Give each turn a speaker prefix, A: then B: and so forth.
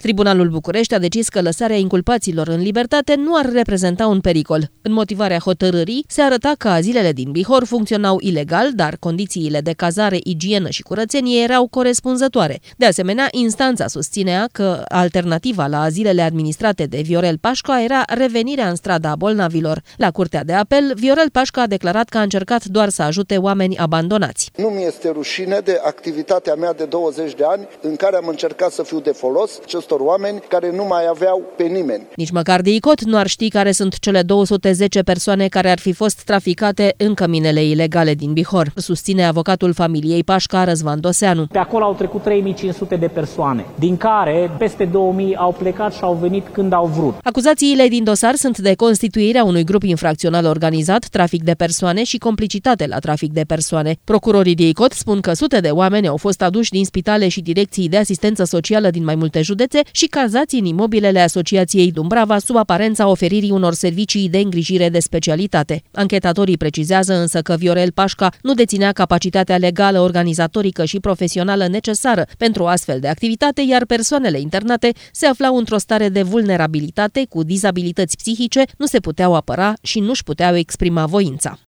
A: Tribunalul București a decis că lăsarea inculpaților în libertate nu ar reprezenta un pericol. În motivarea hotărârii se arăta că azilele din Bihor funcționau ilegal, dar condițiile de cazare, igienă și curățenie erau corespunzătoare. De asemenea, instanța susținea că alternativa la azilele administrate de Viorel Pașca era revenirea în strada bolnavilor. La Curtea de Apel, Viorel Pașca a declarat că a încercat doar să ajute oameni abandonați.
B: Nu mi este rușine de activitatea mea de 20 de ani în care am încercat să fiu de folos acestor oameni care nu mai aveau pe nimeni.
A: Nici măcar de ICOT nu ar ști care sunt cele 210 persoane care ar fi fost traficate în căminele ilegale din Bihor, susține avocatul familiei Pașca, Răzvan Doseanu.
C: Pe acolo au trecut 3500 de persoane, din care peste 2000 au plecat și au venit când au vrut.
A: Acuzațiile din dosar sunt de constituirea unui grup infracțional organizat, trafic de persoane și complicitate la trafic de persoane. Procurorii de ICOT spun că sute de oameni au fost aduși din spitale și direcții de asistență socială din mai multe județe și cazați în imobilele Asociației Dumbrava sub aparența oferirii unor servicii de îngrijire de specialitate. Anchetatorii precizează însă că Viorel Pașca nu deținea capacitatea legală, organizatorică și profesională necesară pentru o astfel de activitate, iar persoanele internate se aflau într-o stare de vulnerabilitate, cu dizabilități psihice, nu se puteau apăra și nu-și puteau exprima voința.